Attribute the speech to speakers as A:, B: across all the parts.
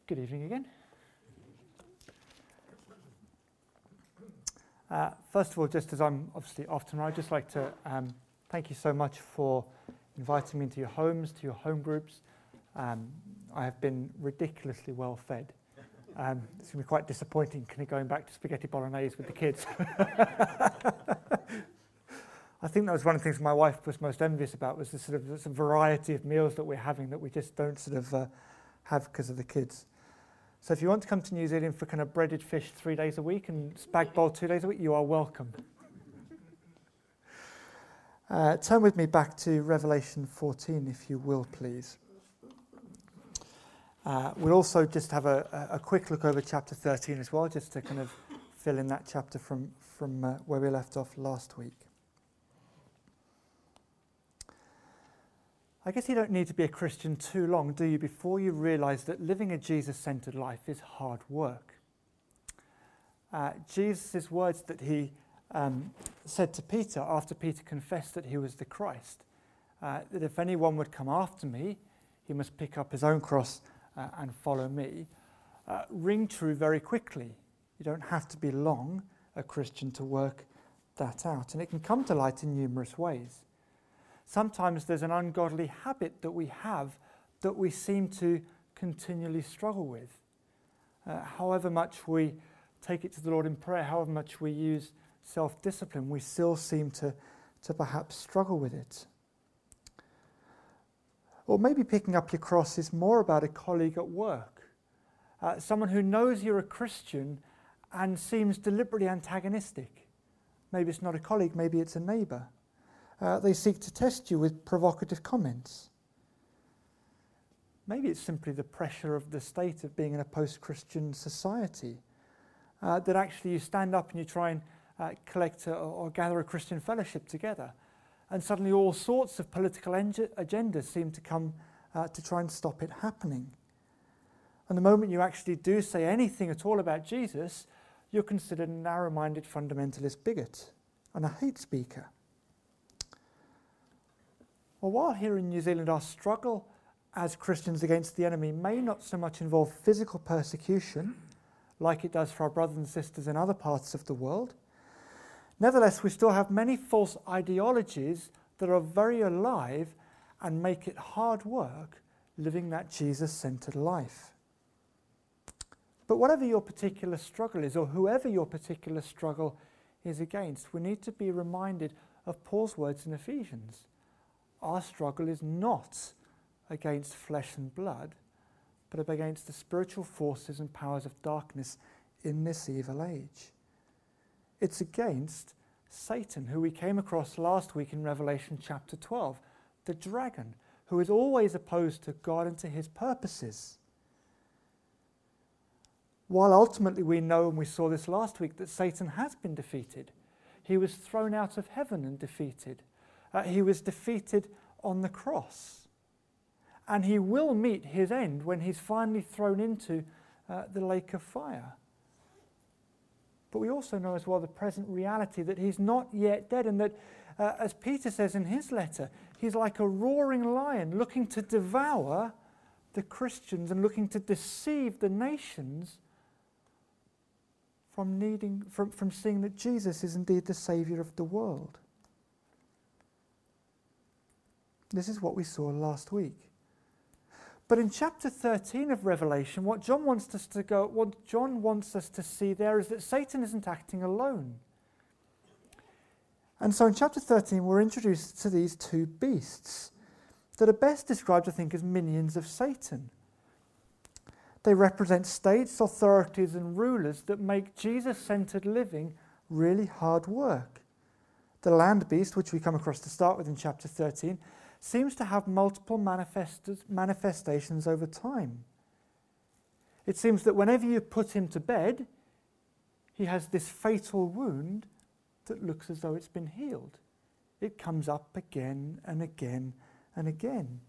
A: Good evening again. First of all, just as I'm obviously off tonight, I'd just like to thank you so much for inviting me into your homes, to your home groups. I have been ridiculously well fed. It's going to be quite disappointing going back to spaghetti bolognese with the kids. I think that was one of the things my wife was most envious about, was the sort of the variety of meals that we're having that we just don't sort of have because of the kids. So if you want to come to New Zealand for kind of breaded fish 3 days a week and spag bowl 2 days a week, you are welcome. Turn with me back to Revelation 14, if you will, please. We'll also just have a quick look over chapter 13 as well, just to kind of fill in that chapter from where we left off last week. I guess you don't need to be a Christian too long, do you, before you realise that living a Jesus-centred life is hard work. Jesus' words that he said to Peter after Peter confessed that he was the Christ, that if anyone would come after me, he must pick up his own cross and follow me, ring true very quickly. You don't have to be long a Christian to work that out, and it can come to light in numerous ways. Sometimes there's an ungodly habit that we have that we seem to continually struggle with. However much we take it to the Lord in prayer, however much we use self-discipline, we still seem to perhaps struggle with it. Or maybe picking up your cross is more about a colleague at work, someone who knows you're a Christian and seems deliberately antagonistic. Maybe it's not a colleague, maybe it's a neighbour. They seek to test you with provocative comments. Maybe it's simply the pressure of the state of being in a post-Christian society, that actually you stand up and you try and collect or gather a Christian fellowship together, and suddenly all sorts of political agendas seem to come to try and stop it happening. And the moment you actually do say anything at all about Jesus, you're considered a narrow-minded fundamentalist bigot and a hate speaker. Well, while here in New Zealand our struggle as Christians against the enemy may not so much involve physical persecution, like it does for our brothers and sisters in other parts of the world, nevertheless we still have many false ideologies that are very alive and make it hard work living that Jesus-centred life. But whatever your particular struggle is, or whoever your particular struggle is against, we need to be reminded of Paul's words in Ephesians. Our struggle is not against flesh and blood, but against the spiritual forces and powers of darkness in this evil age. It's against Satan, who we came across last week in Revelation chapter 12, the dragon, who is always opposed to God and to his purposes. While ultimately we know, and we saw this last week, that Satan has been defeated. He was thrown out of heaven and defeated. He was defeated on the cross. And he will meet his end when he's finally thrown into the lake of fire. But we also know as well the present reality that he's not yet dead, and that, as Peter says in his letter, he's like a roaring lion looking to devour the Christians and looking to deceive the nations from seeing that Jesus is indeed the Saviour of the world. This is what we saw last week. But in chapter 13 of Revelation, what John wants us to see there is that Satan isn't acting alone. And so in chapter 13, we're introduced to these two beasts that are best described, I think, as minions of Satan. They represent states, authorities, and rulers that make Jesus-centered living really hard work. The land beast, which we come across to start with in chapter 13, seems to have multiple manifestations over time. It seems that whenever you put him to bed, he has this fatal wound that looks as though it's been healed. It comes up again and again and again.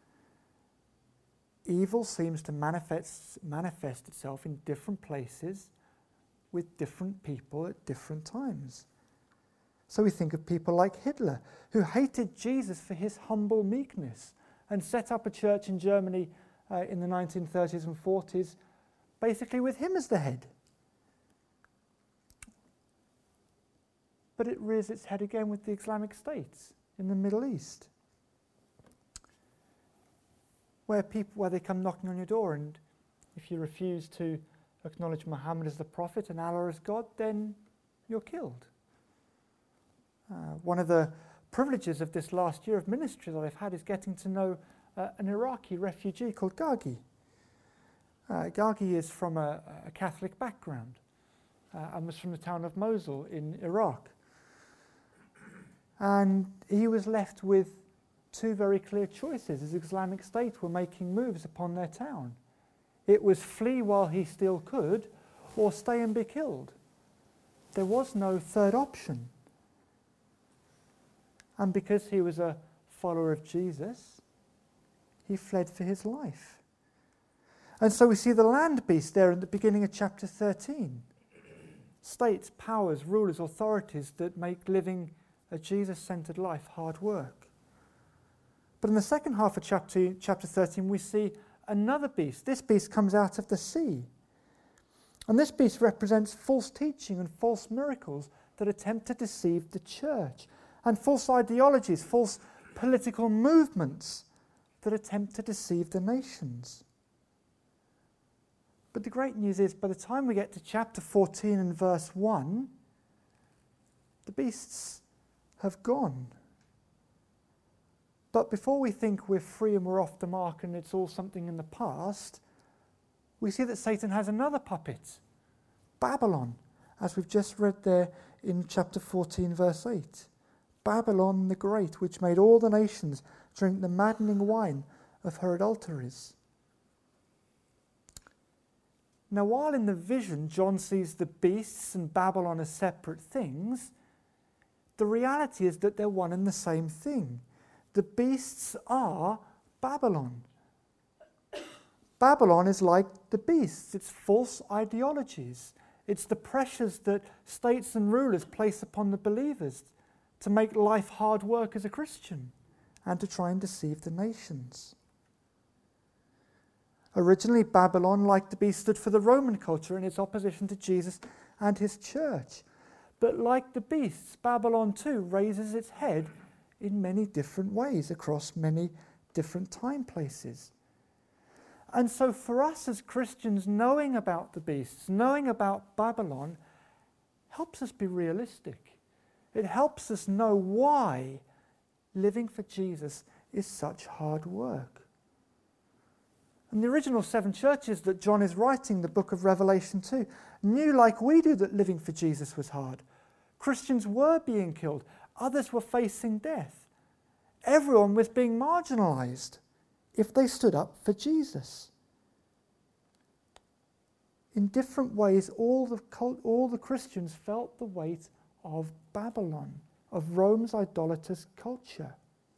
A: Evil seems to manifest itself in different places with different people at different times. So we think of people like Hitler, who hated Jesus for his humble meekness and set up a church in Germany in the 1930s and 40s basically with him as the head. But it rears its head again with the Islamic states in the Middle East, where they come knocking on your door, and if you refuse to acknowledge Muhammad as the prophet and Allah as God, then you're killed. One of the privileges of this last year of ministry that I've had is getting to know an Iraqi refugee called Gagi. Gagi is from a Catholic background and was from the town of Mosul in Iraq. And he was left with two very clear choices as Islamic State were making moves upon their town. It was flee while he still could, or stay and be killed. There was no third option. And because he was a follower of Jesus, he fled for his life. And so we see the land beast there at the beginning of chapter 13. States, powers, rulers, authorities that make living a Jesus-centered life hard work. But in the second half of chapter 13, we see another beast. This beast comes out of the sea. And this beast represents false teaching and false miracles that attempt to deceive the church, and false ideologies, false political movements that attempt to deceive the nations. But the great news is, by the time we get to chapter 14 and verse 1, the beasts have gone. But before we think we're free and we're off the mark and it's all something in the past, we see that Satan has another puppet, Babylon, as we've just read there in chapter 14, verse 8. Babylon the Great, which made all the nations drink the maddening wine of her adulteries. Now, while in the vision John sees the beasts and Babylon as separate things, the reality is that they're one and the same thing. The beasts are Babylon. Babylon is like the beasts. It's false ideologies. It's the pressures that states and rulers place upon the believers to make life hard work as a Christian and to try and deceive the nations. Originally, Babylon, like the beast, stood for the Roman culture in its opposition to Jesus and his church. But like the beasts, Babylon too raises its head in many different ways across many different time places. And so for us as Christians, knowing about the beasts, knowing about Babylon, helps us be realistic. It helps us know why living for Jesus is such hard work. And the original 7 churches that John is writing the book of Revelation to knew, like we do, that living for Jesus was hard. Christians were being killed. Others were facing death. Everyone was being marginalized if they stood up for Jesus. In different ways, all the Christians felt the weight of Babylon, of Rome's idolatrous culture.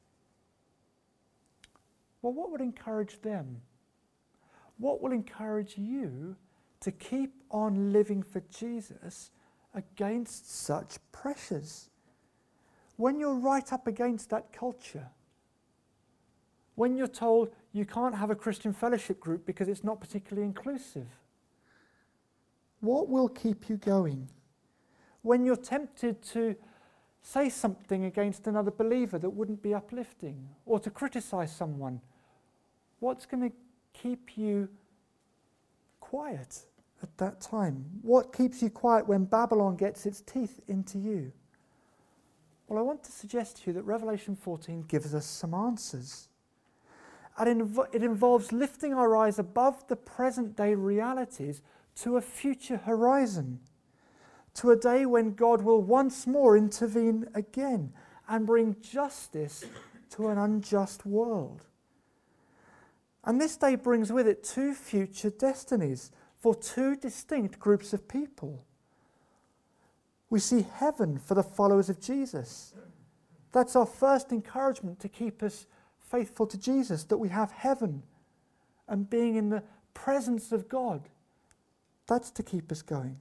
A: Well, what would encourage them? What will encourage you to keep on living for Jesus against such pressures? When you're right up against that culture, when you're told you can't have a Christian fellowship group because it's not particularly inclusive, what will keep you going? When you're tempted to say something against another believer that wouldn't be uplifting, or to criticize someone, what's going to keep you quiet at that time? What keeps you quiet when Babylon gets its teeth into you? Well, I want to suggest to you that Revelation 14 gives us some answers. And it involves lifting our eyes above the present day realities to a future horizon, to a day when God will once more intervene again and bring justice to an unjust world. And this day brings with it 2 future destinies for 2 distinct groups of people. We see heaven for the followers of Jesus. That's our first encouragement to keep us faithful to Jesus, that we have heaven and being in the presence of God. That's to keep us going.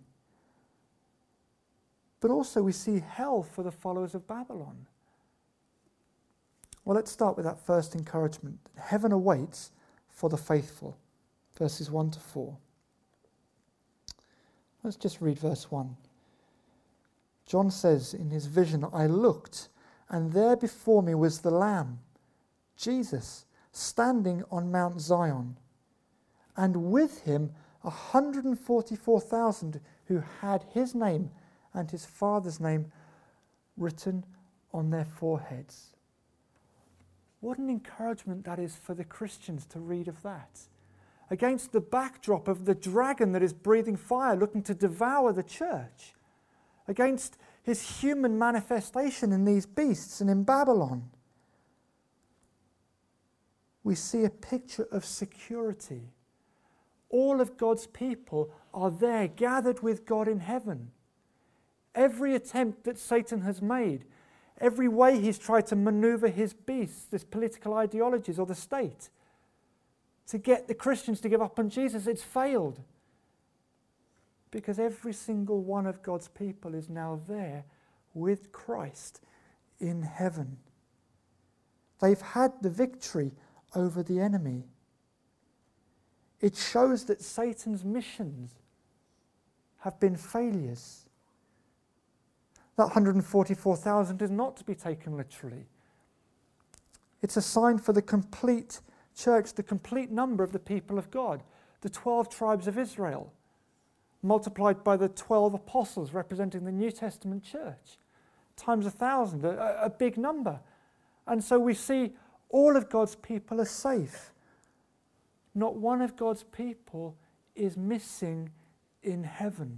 A: But also we see hell for the followers of Babylon. Well, let's start with that first encouragement. Heaven awaits for the faithful. Verses 1 to 4. Let's just read verse 1. John says in his vision, I looked, and there before me was the Lamb, Jesus, standing on Mount Zion, and with him 144,000 who had his name and his Father's name written on their foreheads. What an encouragement that is for the Christians to read of that. Against the backdrop of the dragon that is breathing fire, looking to devour the church. Against his human manifestation in these beasts and in Babylon. We see a picture of security. All of God's people are there, gathered with God in heaven. Every attempt that Satan has made, every way he's tried to maneuver his beasts, his political ideologies or the state, to get the Christians to give up on Jesus, it's failed. Because every single one of God's people is now there with Christ in heaven. They've had the victory over the enemy. It shows that Satan's missions have been failures. That 144,000 is not to be taken literally. It's a sign for the complete church, the complete number of the people of God, the 12 tribes of Israel, multiplied by the 12 apostles representing the New Testament church, times 1,000, a big number. And so we see all of God's people are safe. Not one of God's people is missing in heaven.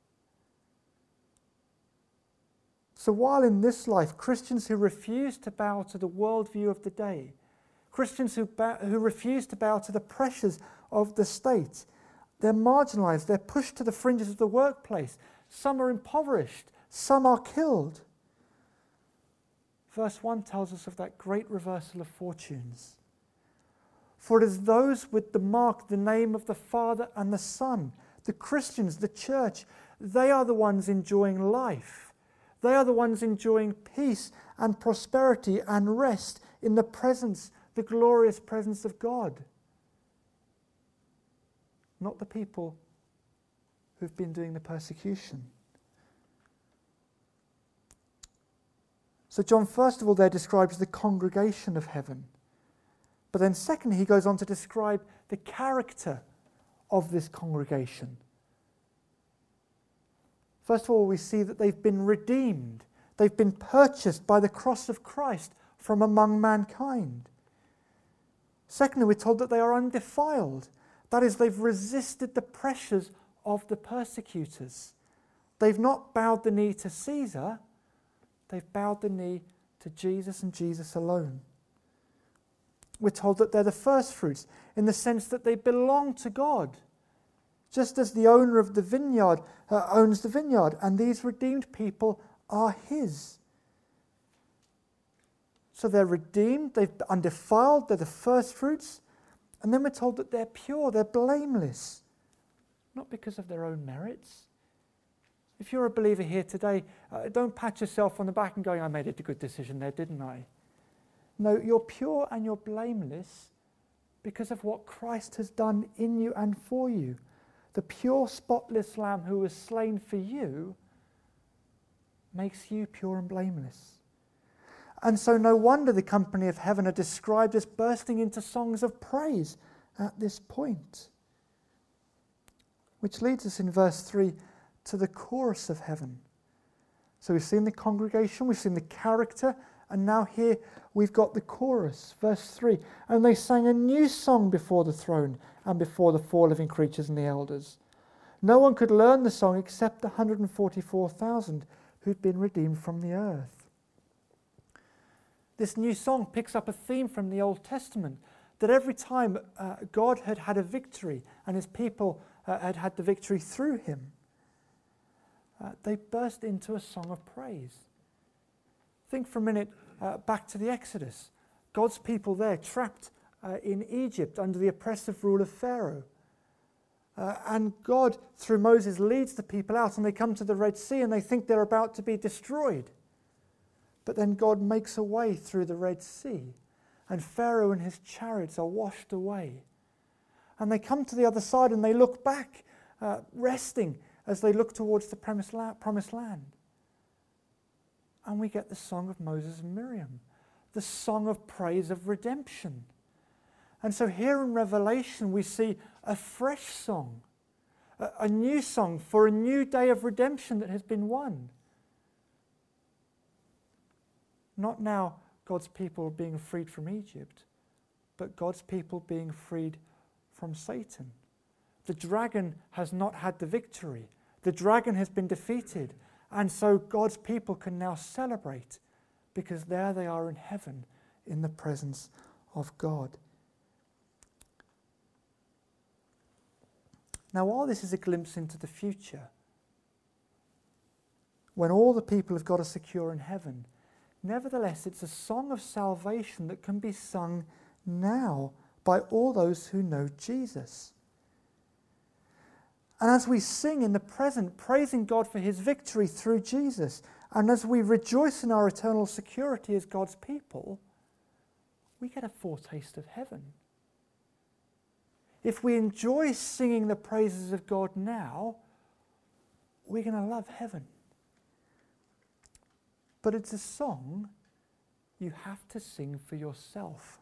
A: So while in this life, Christians who refuse to bow to the worldview of the day, Christians who refuse to bow to the pressures of the state, they're marginalized, they're pushed to the fringes of the workplace. Some are impoverished, some are killed. Verse 1 tells us of that great reversal of fortunes. For it is those with the mark, the name of the Father and the Son, the Christians, the church, they are the ones enjoying life. They are the ones enjoying peace and prosperity and rest in the presence, the glorious presence of God. Not the people who've been doing the persecution. So John, first of all, there describes the congregation of heaven. But then secondly, he goes on to describe the character of this congregation. First of all, we see that they've been redeemed. They've been purchased by the cross of Christ from among mankind. Secondly, we're told that they are undefiled. That is, they've resisted the pressures of the persecutors. They've not bowed the knee to Caesar. They've bowed the knee to Jesus and Jesus alone. We're told that they're the first fruits in the sense that they belong to God, just as the owner of the vineyard owns the vineyard, and these redeemed people are his. So they're redeemed, they're undefiled, they're the first fruits, and then we're told that they're pure, they're blameless, not because of their own merits. If you're a believer here today, don't pat yourself on the back and going, I made a good decision there, didn't I? No, you're pure and you're blameless because of what Christ has done in you and for you. The pure, spotless Lamb who was slain for you makes you pure and blameless. And so no wonder the company of heaven are described as bursting into songs of praise at this point. Which leads us in verse 3 to the chorus of heaven. So we've seen the congregation, we've seen the character, and now here we've got the chorus, verse 3. And they sang a new song before the throne and before the four living creatures and the elders. No one could learn the song except the 144,000 who'd been redeemed from the earth. This new song picks up a theme from the Old Testament, that every time God had had a victory and his people had had the victory through him, they burst into a song of praise. Think for a minute back to the Exodus. God's people there trapped in Egypt under the oppressive rule of Pharaoh. And God, through Moses, leads the people out and they come to the Red Sea and they think they're about to be destroyed. But then God makes a way through the Red Sea and Pharaoh and his chariots are washed away. And they come to the other side and they look back, resting, as they look towards the promised land. And we get the song of Moses and Miriam, the song of praise of redemption. And so here in Revelation we see a fresh song, a new song for a new day of redemption that has been won. Not now God's people being freed from Egypt, but God's people being freed from Satan. The dragon has not had the victory. The dragon has been defeated. And so God's people can now celebrate because there they are in heaven in the presence of God. Now, while this is a glimpse into the future, when all the people have got are secure in heaven, nevertheless, it's a song of salvation that can be sung now by all those who know Jesus. And as we sing in the present, praising God for his victory through Jesus, and as we rejoice in our eternal security as God's people, we get a foretaste of heaven. If we enjoy singing the praises of God now, we're going to love heaven. But it's a song you have to sing for yourself.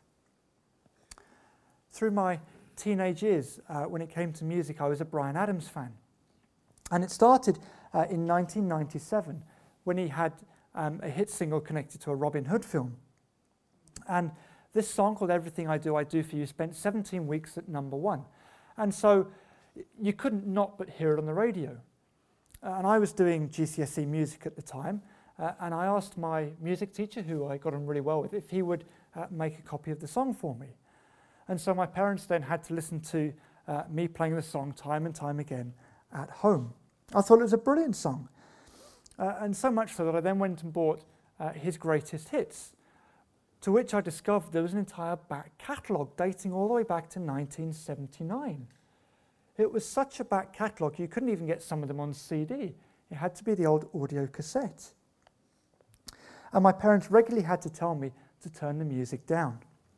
A: Through my teenage years, when it came to music, I was a Bryan Adams fan. And it started in 1997 when he had a hit single connected to a Robin Hood film. And this song called Everything I Do For You spent 17 weeks at #1. And so you couldn't not but hear it on the radio. And I was doing GCSE music at the time, and I asked my music teacher, who I got on really well with, if he would make a copy of the song for me. And so my parents then had to listen to me playing the song time and time again at home. I thought it was a brilliant song. And so much so that I then went and bought his greatest hits, to which I discovered there was an entire back catalogue dating all the way back to 1979. It was such a back catalogue you couldn't even get some of them on CD. It had to be the old audio cassette. And my parents regularly had to tell me to turn the music down.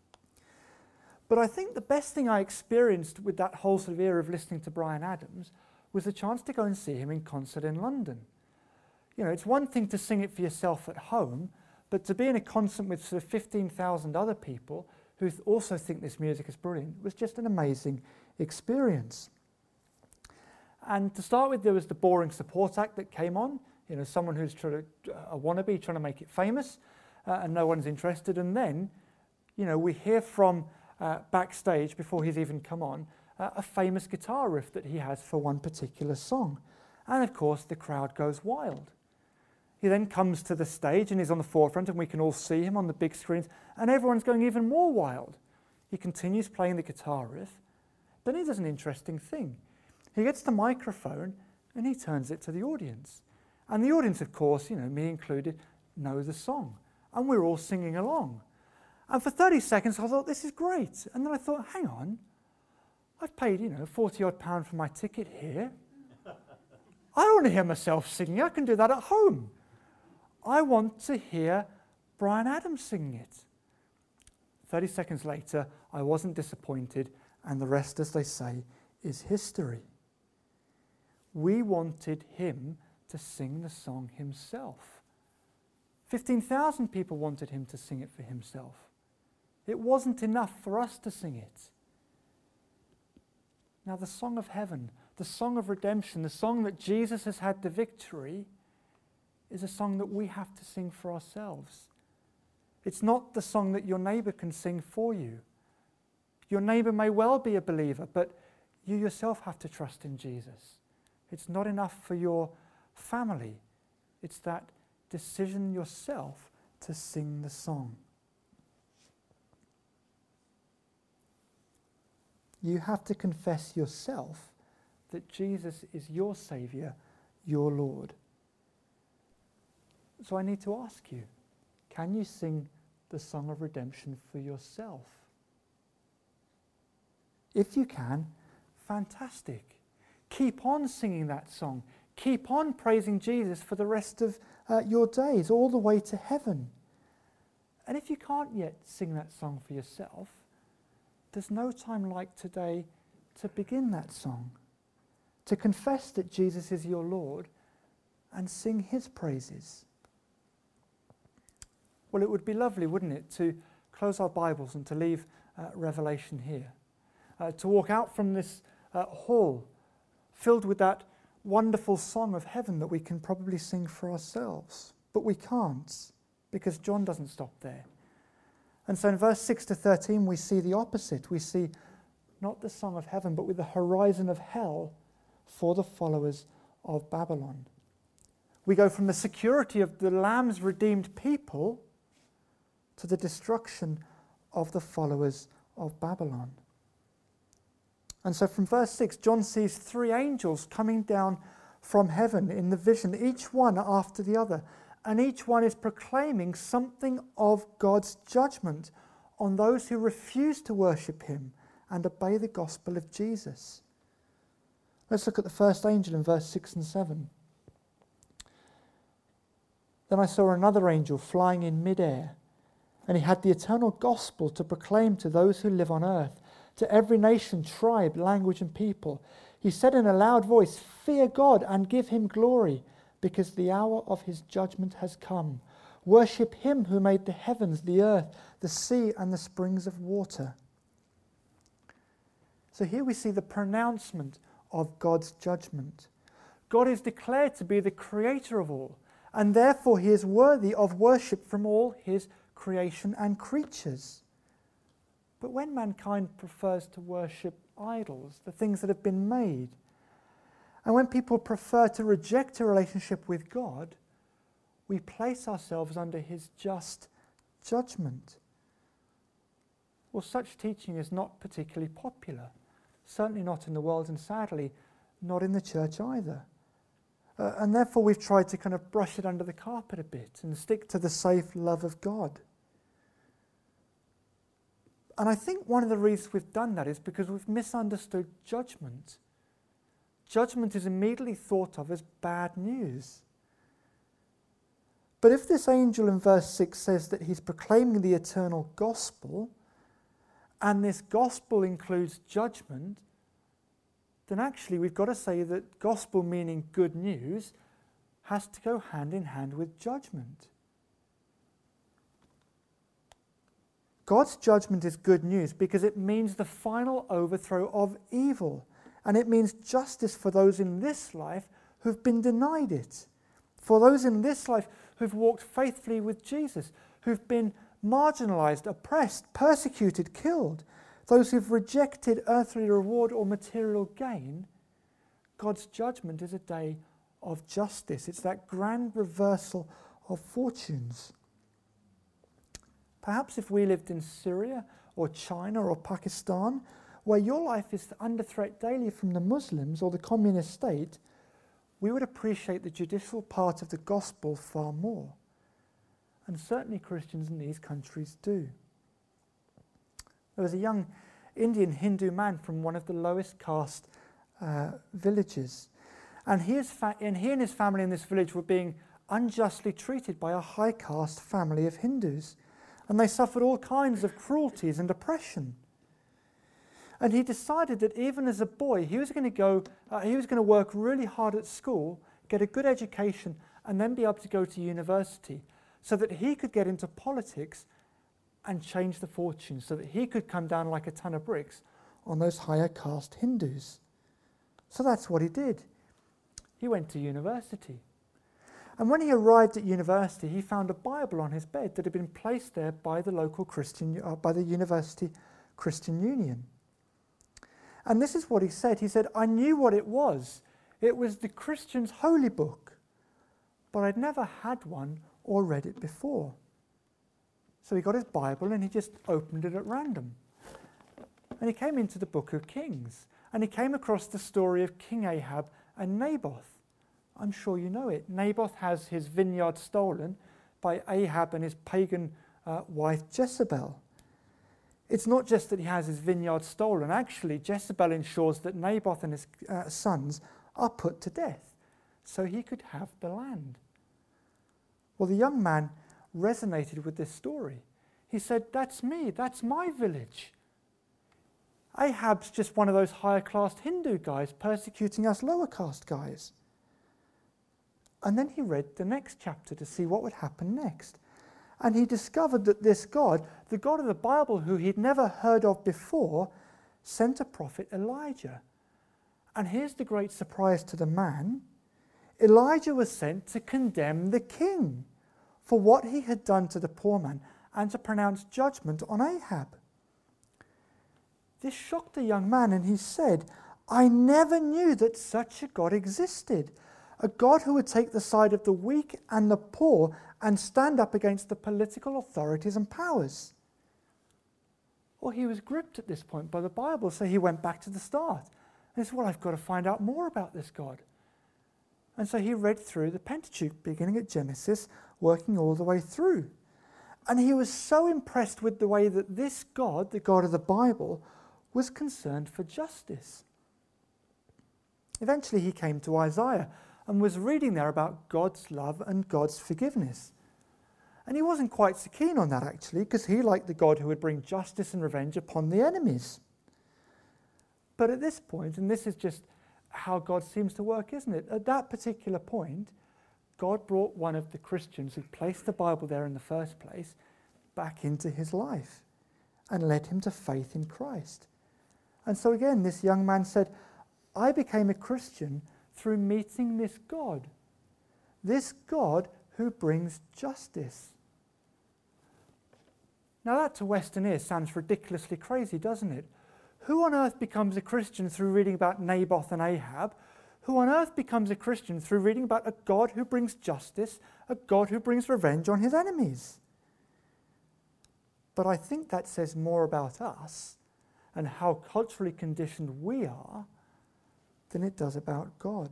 A: But I think the best thing I experienced with that whole sort of era of listening to Bryan Adams was the chance to go and see him in concert in London. You know, it's one thing to sing it for yourself at home, but to be in a concert with sort of 15,000 other people who also think this music is brilliant was just an amazing experience. And to start with, there was the boring support act that came on, you know, someone who's a wannabe trying to make it famous, and no one's interested. And then, you know, we hear from backstage, before he's even come on, a famous guitar riff that he has for one particular song. And of course, the crowd goes wild. He then comes to the stage and he's on the forefront, and we can all see him on the big screens, and everyone's going even more wild. He continues playing the guitar riff, but he does an interesting thing. He gets the microphone and he turns it to the audience. And the audience, of course, you know, me included, know the song. And we're all singing along. And for 30 seconds, I thought, this is great. And then I thought, hang on, I've paid, you know, 40-odd pound for my ticket here. I don't want to hear myself singing. I can do that at home. I want to hear Bryan Adams singing it. 30 seconds later, I wasn't disappointed, and the rest, as they say, is history. We wanted him to sing the song himself. 15,000 people wanted him to sing it for himself. It wasn't enough for us to sing it. Now, the song of heaven, the song of redemption, the song that Jesus has had the victory, is a song that we have to sing for ourselves. It's not the song that your neighbour can sing for you. Your neighbour may well be a believer, but you yourself have to trust in Jesus. It's not enough for your family. It's that decision yourself to sing the song. You have to confess yourself that Jesus is your Saviour, your Lord. So I need to ask you, can you sing the song of redemption for yourself? If you can, fantastic. Keep on singing that song. Keep on praising Jesus for the rest of your days, all the way to heaven. And if you can't yet sing that song for yourself, there's no time like today to begin that song. to confess that Jesus is your Lord and sing his praises. Well, it would be lovely, wouldn't it, to close our Bibles and to leave Revelation here, to walk out from this hall filled with that wonderful song of heaven that we can probably sing for ourselves. But we can't, because John doesn't stop there. And so in verse 6 to 13 we see the opposite. We see not the song of heaven, but with the horizon of hell for the followers of Babylon. We go from the security of the Lamb's redeemed people to the destruction of the followers of Babylon. And so from verse 6, John sees 3 angels coming down from heaven in the vision, each one after the other, and each one is proclaiming something of God's judgment on those who refuse to worship him and obey the gospel of Jesus. Let's look at the first angel in verse 6 and 7. Then I saw another angel flying in mid-air, and he had the eternal gospel to proclaim to those who live on earth, to every nation, tribe, language, and people. He said in a loud voice, "Fear God and give him glory, because the hour of his judgment has come. Worship him who made the heavens, the earth, the sea, and the springs of water." So here we see the pronouncement of God's judgment. God is declared to be the creator of all, and therefore he is worthy of worship from all his creation and creatures. But when mankind prefers to worship idols, the things that have been made, and when people prefer to reject a relationship with God, we place ourselves under his just judgment. Well, such teaching is not particularly popular, certainly not in the world, and sadly not in the church either. And therefore we've tried to kind of brush it under the carpet a bit and stick to the safe love of God. And I think one of the reasons we've done that is because we've misunderstood judgment. Judgment is immediately thought of as bad news. But if this angel in verse 6 says that he's proclaiming the eternal gospel, and this gospel includes judgment, then actually we've got to say that gospel, meaning good news, has to go hand in hand with judgment. God's judgment is good news because it means the final overthrow of evil, and it means justice for those in this life who've been denied it, for those in this life who've walked faithfully with Jesus, who've been marginalized, oppressed, persecuted, killed, those who've rejected earthly reward or material gain. God's judgment is a day of justice. It's that grand reversal of fortunes. Perhaps if we lived in Syria or China or Pakistan, where your life is under threat daily from the Muslims or the communist state, we would appreciate the judicial part of the gospel far more. And certainly Christians in these countries do. There was a young Indian Hindu man from one of the lowest caste villages. And he and his family in this village were being unjustly treated by a high caste family of Hindus. And they suffered all kinds of cruelties and oppression. And he decided that even as a boy, he was going to work really hard at school, get a good education, and then be able to go to university so that he could get into politics and change the fortune, so that he could come down like a ton of bricks on those higher caste Hindus. So that's what he did. He went to university. And when he arrived at university, he found a Bible on his bed that had been placed there by the local by the University Christian Union. And this is what he said. He said, "I knew what it was. It was the Christian's holy book, but I'd never had one or read it before." So he got his Bible and he just opened it at random. And he came into the book of Kings, and he came across the story of King Ahab and Naboth. I'm sure you know it. Naboth has his vineyard stolen by Ahab and his pagan wife Jezebel. It's not just that he has his vineyard stolen. Actually, Jezebel ensures that Naboth and his sons are put to death so he could have the land. Well, the young man resonated with this story. He said, "That's me, that's my village." Ahab's just one of those higher class Hindu guys persecuting us lower caste guys. And then he read the next chapter to see what would happen next. And he discovered that this God, the God of the Bible who he'd never heard of before, sent a prophet Elijah. And here's the great surprise to the man. Elijah was sent to condemn the king for what he had done to the poor man and to pronounce judgment on Ahab. This shocked the young man, and he said, I never knew that such a God existed, a God who would take the side of the weak and the poor and stand up against the political authorities and powers. Well, he was gripped at this point by the Bible, so he went back to the start. And he said, well, I've got to find out more about this God. And so he read through the Pentateuch, beginning at Genesis, working all the way through. And he was so impressed with the way that this God, the God of the Bible, was concerned for justice. Eventually he came to Isaiah and was reading there about God's love and God's forgiveness. And he wasn't quite so keen on that, actually, because he liked the God who would bring justice and revenge upon the enemies. But at this point, and this is just how God seems to work, isn't it? At that particular point, God brought one of the Christians who placed the Bible there in the first place back into his life and led him to faith in Christ. And so again, this young man said, I became a Christian through meeting this God who brings justice. Now that to Western ears sounds ridiculously crazy, doesn't it? Who on earth becomes a Christian through reading about Naboth and Ahab? Who on earth becomes a Christian through reading about a God who brings justice, a God who brings revenge on his enemies? But I think that says more about us and how culturally conditioned we are than it does about God.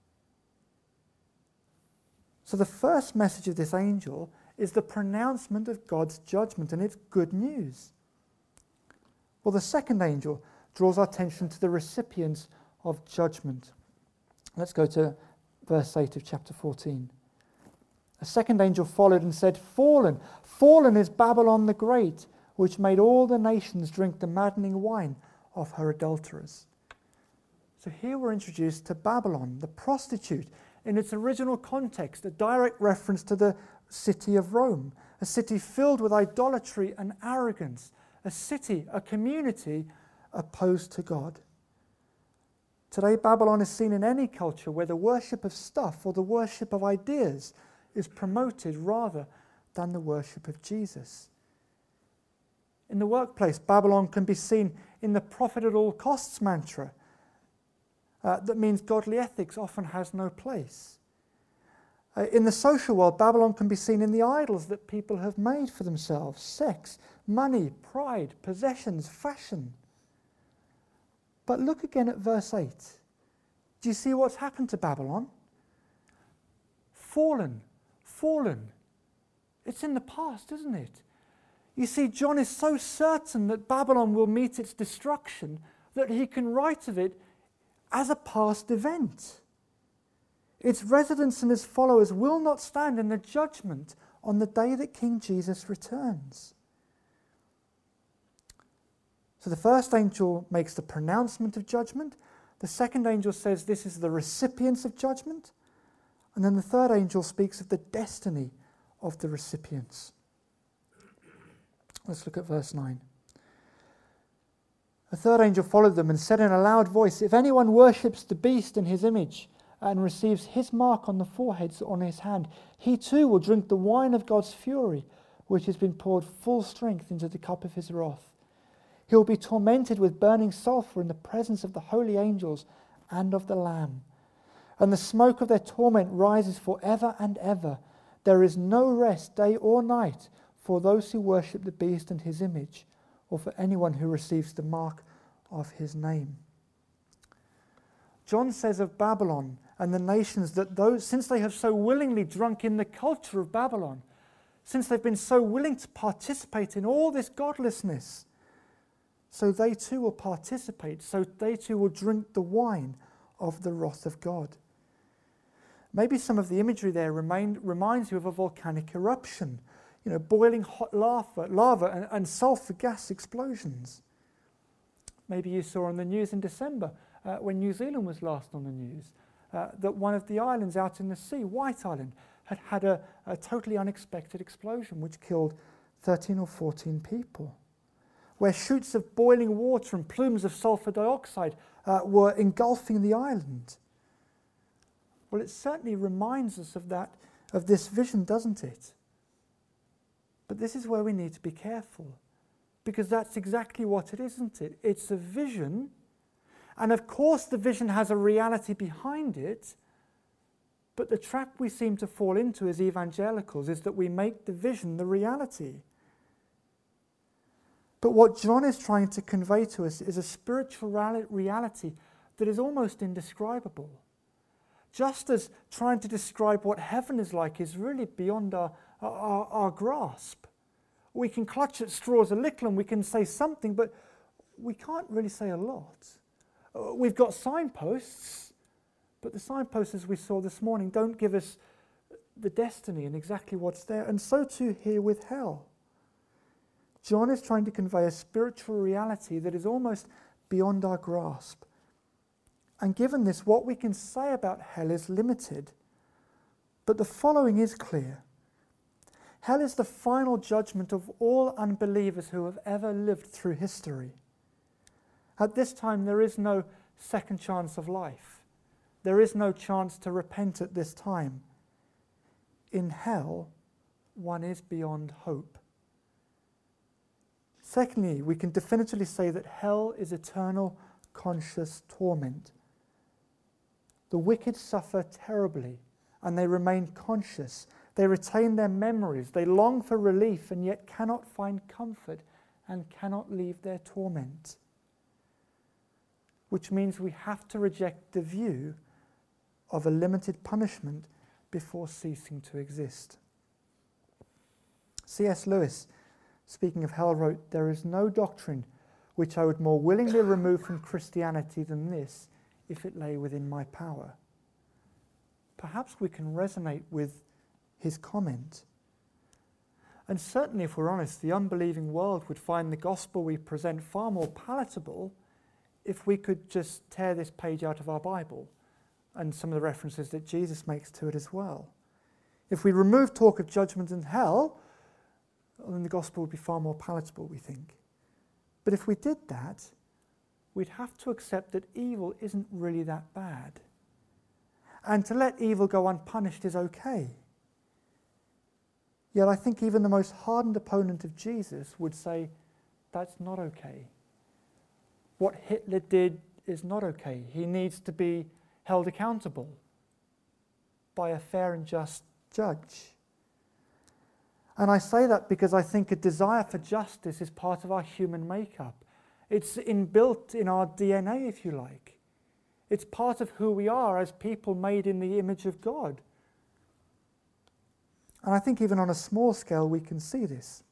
A: So the first message of this angel is the pronouncement of God's judgment, and it's good news. Well, the second angel draws our attention to the recipients of judgment. Let's go to verse 8 of chapter 14. A second angel followed and said, Fallen, fallen is Babylon the Great, which made all the nations drink the maddening wine of her adulterers. So here we're introduced to Babylon, the prostitute, in its original context, a direct reference to the city of Rome, a city filled with idolatry and arrogance, a city, a community opposed to God. Today, Babylon is seen in any culture where the worship of stuff or the worship of ideas is promoted rather than the worship of Jesus. In the workplace, Babylon can be seen in the profit at all costs mantra. That means godly ethics often has no place. In the social world, Babylon can be seen in the idols that people have made for themselves: sex, money, pride, possessions, fashion. But look again at verse 8. Do you see what's happened to Babylon? Fallen, fallen. It's in the past, isn't it? You see, John is so certain that Babylon will meet its destruction that he can write of it as a past event. Its residents and its followers will not stand in the judgment on the day that King Jesus returns. So the first angel makes the pronouncement of judgment. The second angel says this is the recipients of judgment. And then the third angel speaks of the destiny of the recipients. Let's look at verse 9. The third angel followed them and said in a loud voice, If anyone worships the beast in his image and receives his mark on the forehead or on his hand, he too will drink the wine of God's fury, which has been poured full strength into the cup of his wrath. He will be tormented with burning sulfur in the presence of the holy angels and of the Lamb. And the smoke of their torment rises forever and ever. There is no rest day or night for those who worship the beast and his image, or for anyone who receives the mark of his name. John says of Babylon and the nations that those, since they have so willingly drunk in the culture of Babylon, since they've been so willing to participate in all this godlessness, so they too will participate, so they too will drink the wine of the wrath of God. Maybe some of the imagery there reminds you of a volcanic eruption, boiling hot lava and sulfur gas explosions. Maybe you saw on the news in December when New Zealand was last on the news that one of the islands out in the sea, White Island, had had a totally unexpected explosion which killed 13 or 14 people, where shoots of boiling water and plumes of sulfur dioxide were engulfing the island. Well, it certainly reminds us of this vision, doesn't it? But this is where we need to be careful, because that's exactly what it is, isn't it? It's a vision, and of course the vision has a reality behind it, but the trap we seem to fall into as evangelicals is that we make the vision the reality. But what John is trying to convey to us is a spiritual reality that is almost indescribable. Just as trying to describe what heaven is like is really beyond our grasp. We can clutch at straws a little and we can say something, but we can't really say a lot. We've got signposts, but the signposts, as we saw this morning, don't give us the destiny and exactly what's there. And so too here with hell. John is trying to convey a spiritual reality that is almost beyond our grasp. And given this, what we can say about hell is limited. But the following is clear. Hell is the final judgment of all unbelievers who have ever lived through history. At this time, there is no second chance of life. There is no chance to repent at this time. In hell, one is beyond hope. Secondly, we can definitively say that hell is eternal conscious torment. The wicked suffer terribly, and they remain conscious. They retain their memories. They long for relief, and yet cannot find comfort and cannot leave their torment. Which means we have to reject the view of a limited punishment before ceasing to exist. C.S. Lewis, speaking of hell, wrote, "There is no doctrine which I would more willingly remove from Christianity than this, if it lay within my power." Perhaps we can resonate with his comment. And certainly, if we're honest, the unbelieving world would find the gospel we present far more palatable if we could just tear this page out of our Bible and some of the references that Jesus makes to it as well. If we remove talk of judgment and hell, then the gospel would be far more palatable, we think. But if we did that, we'd have to accept that evil isn't really that bad. And to let evil go unpunished is okay. Yet I think even the most hardened opponent of Jesus would say that's not okay. What Hitler did is not okay. He needs to be held accountable by a fair and just judge. And I say that because I think a desire for justice is part of our human makeup. It's inbuilt in our DNA, if you like. It's part of who we are as people made in the image of God. And I think even on a small scale we can see this.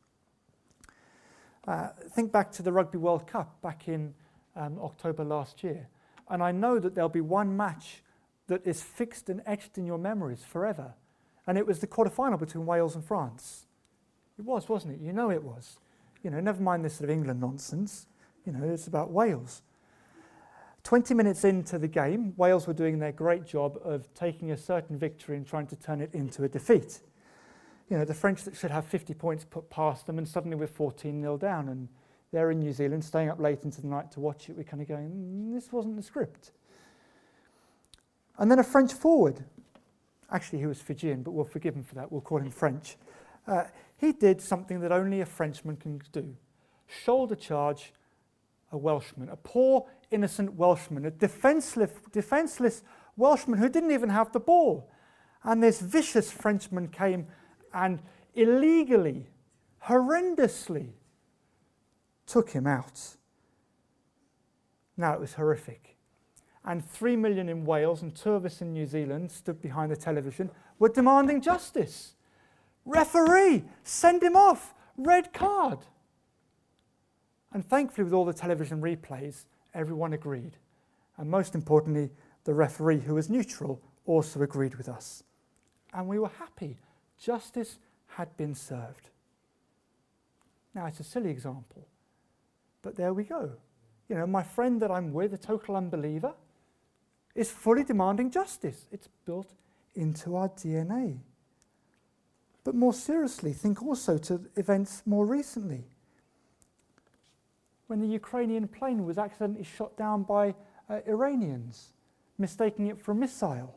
A: Think back to the Rugby World Cup back in October last year. And I know that there'll be one match that is fixed and etched in your memories forever. And it was the quarter-final between Wales and France. It was, wasn't it? You know it was. You know, never mind this sort of England nonsense. You know, it's about Wales. 20 minutes into the game, Wales were doing their great job of taking a certain victory and trying to turn it into a defeat. You know, the French that should have 50 points put past them, and suddenly we're 14-0 down, and they're in New Zealand, staying up late into the night to watch it. We're kind of going, this wasn't the script. And then a French forward, actually he was Fijian, but we'll forgive him for that, we'll call him French. He did something that only a Frenchman can do. Shoulder charge a Welshman, a poor, innocent Welshman, a defenceless Welshman who didn't even have the ball. And this vicious Frenchman came and illegally, horrendously took him out. Now, it was horrific. And 3 million in Wales and 2 of us in New Zealand stood behind the television, were demanding justice. Referee, send him off, red card. And thankfully, with all the television replays, everyone agreed. And most importantly, the referee, who was neutral, also agreed with us. And we were happy. Justice had been served. Now, it's a silly example, but there we go. My friend that I'm with, a total unbeliever, is fully demanding justice. It's built into our DNA. But more seriously, think also to events more recently. When the Ukrainian plane was accidentally shot down by Iranians, mistaking it for a missile.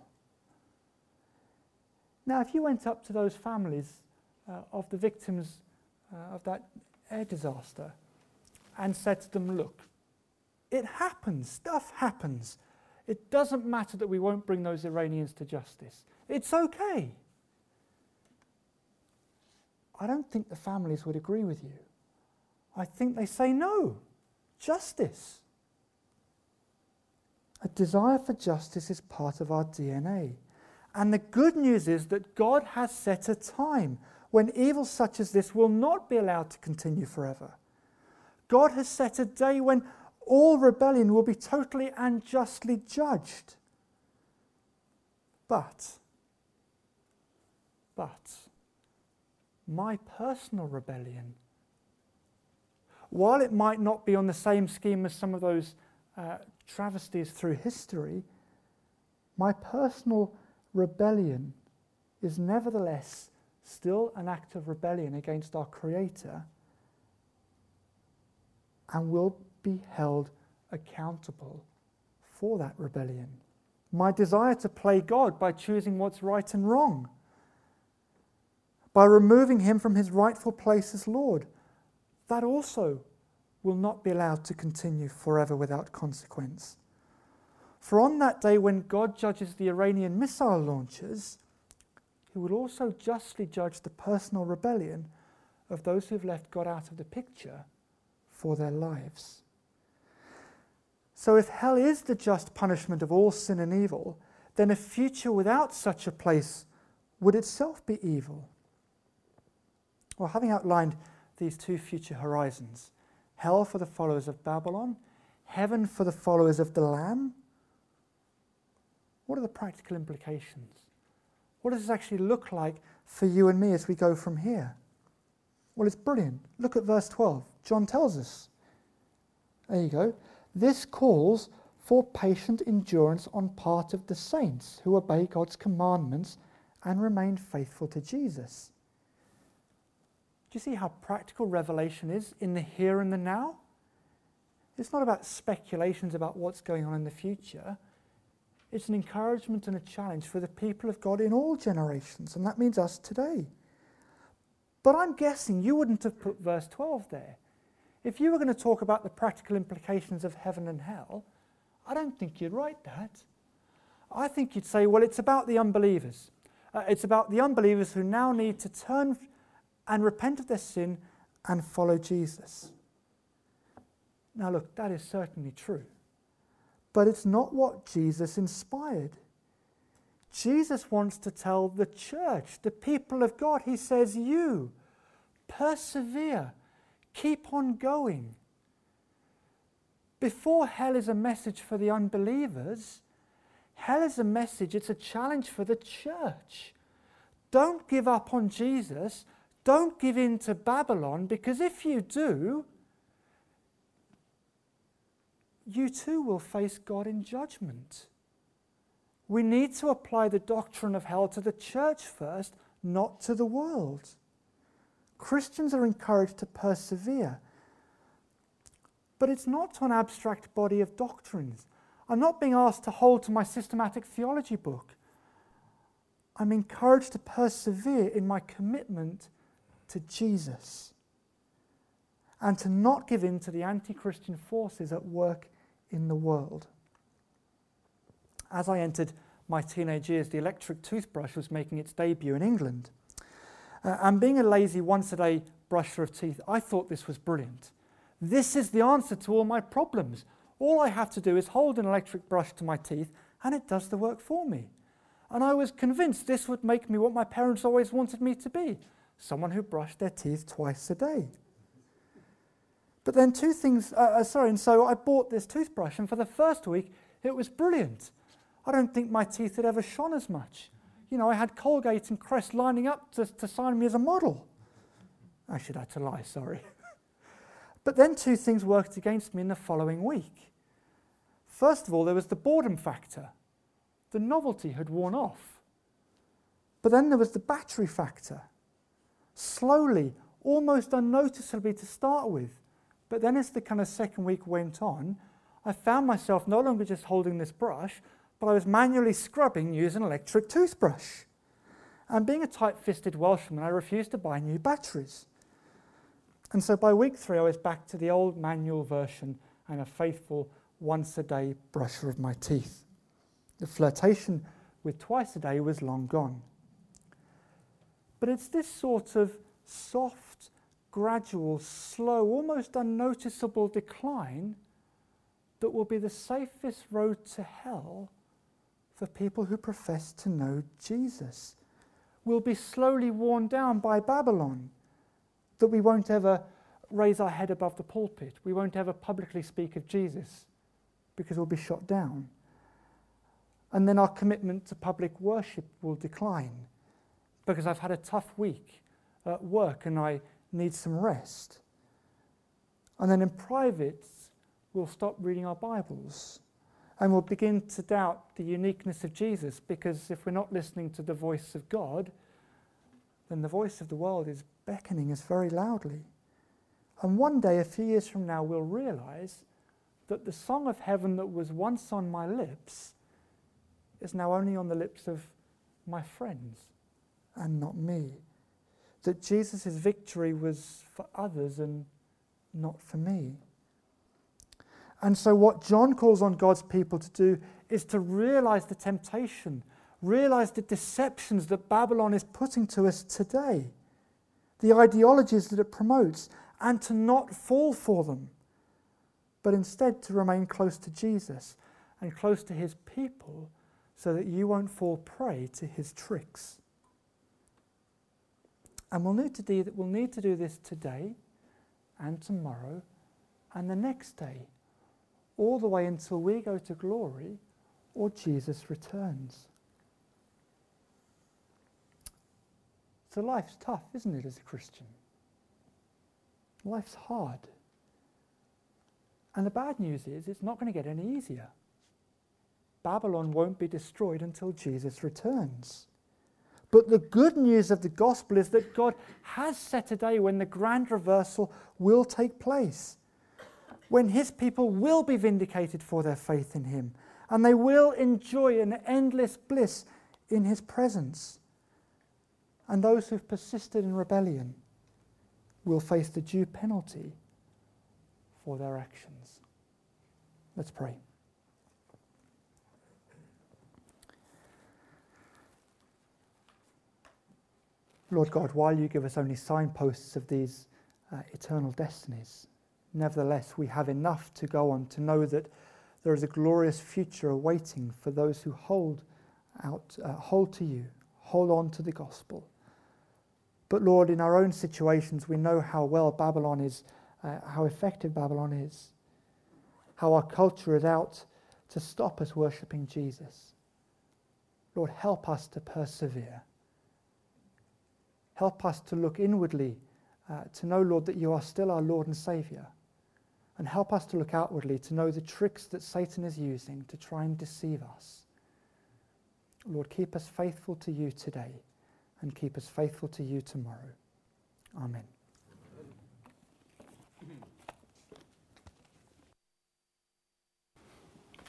A: Now, if you went up to those families of the victims of that air disaster and said to them, look, it happens, stuff happens. It doesn't matter that we won't bring those Iranians to justice. It's okay. I don't think the families would agree with you. I think they say no. Justice. A desire for justice is part of our DNA. And the good news is that God has set a time when evil such as this will not be allowed to continue forever. God has set a day when all rebellion will be totally and justly judged. But my personal rebellion, while it might not be on the same scheme as some of those travesties through history, my personal rebellion is nevertheless still an act of rebellion against our Creator and will be held accountable for that rebellion. My desire to play God by choosing what's right and wrong, by removing him from his rightful place as Lord, that also will not be allowed to continue forever without consequence. For on that day when God judges the Iranian missile launchers, he will also justly judge the personal rebellion of those who have left God out of the picture for their lives. So if hell is the just punishment of all sin and evil, then a future without such a place would itself be evil. Well, having outlined these two future horizons, hell for the followers of Babylon, heaven for the followers of the Lamb, what are the practical implications? What does this actually look like for you and me as we go from here? Well, it's brilliant. Look at verse 12. John tells us. There you go. This calls for patient endurance on part of the saints who obey God's commandments and remain faithful to Jesus. Do you see how practical revelation is in the here and the now? It's not about speculations about what's going on in the future. It's an encouragement and a challenge for the people of God in all generations, and that means us today. But I'm guessing you wouldn't have put verse 12 there. If you were going to talk about the practical implications of heaven and hell, I don't think you'd write that. I think you'd say, well, it's about the unbelievers. It's about the unbelievers who now need to turn and repent of their sin and follow Jesus. Now look, that is certainly true. But it's not what Jesus inspired. Jesus wants to tell the church, the people of God, he says, you persevere, keep on going. Before hell is a message for the unbelievers, hell is a message, it's a challenge for the church. Don't give up on Jesus. Don't give in to Babylon, because if you do, you too will face God in judgment. We need to apply the doctrine of hell to the church first, not to the world. Christians are encouraged to persevere. But it's not to an abstract body of doctrines. I'm not being asked to hold to my systematic theology book. I'm encouraged to persevere in my commitment to Jesus and to not give in to the anti-Christian forces at work in the world. As I entered my teenage years, the electric toothbrush was making its debut in England. And being a lazy once-a-day brusher of teeth, I thought this was brilliant. This is the answer to all my problems. All I have to do is hold an electric brush to my teeth and it does the work for me. And I was convinced this would make me what my parents always wanted me to be, someone who brushed their teeth twice a day. But then and so I bought this toothbrush, and for the first week it was brilliant. I don't think my teeth had ever shone as much. You know, I had Colgate and Crest lining up to sign me as a model. Actually, that's a lie, sorry. But then two things worked against me in the following week. First of all, there was the boredom factor. The novelty had worn off. But then there was the battery factor. Slowly, almost unnoticeably to start with. But then as the kind of second week went on, I found myself no longer just holding this brush, but I was manually scrubbing using an electric toothbrush. And being a tight-fisted Welshman, I refused to buy new batteries. And so by week 3, I was back to the old manual version and a faithful once-a-day brusher of my teeth. The flirtation with twice a day was long gone. But it's this sort of soft, gradual, slow, almost unnoticeable decline that will be the safest road to hell for people who profess to know Jesus. We'll be slowly worn down by Babylon, that we won't ever raise our head above the pulpit. We won't ever publicly speak of Jesus because we'll be shot down. And then our commitment to public worship will decline because I've had a tough week at work and I need some rest. And then in private, we'll stop reading our Bibles and we'll begin to doubt the uniqueness of Jesus, because if we're not listening to the voice of God, then the voice of the world is beckoning us very loudly. And one day, a few years from now, we'll realize that the song of heaven that was once on my lips is now only on the lips of my friends and not me. That Jesus' victory was for others and not for me. And so what John calls on God's people to do is to realize the temptation, realize the deceptions that Babylon is putting to us today, the ideologies that it promotes, and to not fall for them, but instead to remain close to Jesus and close to his people so that you won't fall prey to his tricks. And we'll need to do this today and tomorrow and the next day, all the way until we go to glory or Jesus returns. So life's tough, isn't it, as a Christian? Life's hard. And the bad news is it's not going to get any easier. Babylon won't be destroyed until Jesus returns. But the good news of the gospel is that God has set a day when the grand reversal will take place, when his people will be vindicated for their faith in him, and they will enjoy an endless bliss in his presence. And those who've persisted in rebellion will face the due penalty for their actions. Let's pray. Lord God, while you give us only signposts of these eternal destinies, nevertheless we have enough to go on to know that there is a glorious future awaiting for those who hold to you, hold on to the gospel. But Lord, in our own situations, we know how well Babylon is, how effective Babylon is, how our culture is out to stop us worshipping Jesus. Lord, help us to persevere. Help us to look inwardly, to know, Lord, that you are still our Lord and Saviour. And help us to look outwardly, to know the tricks that Satan is using to try and deceive us. Lord, keep us faithful to you today, and keep us faithful to you tomorrow. Amen.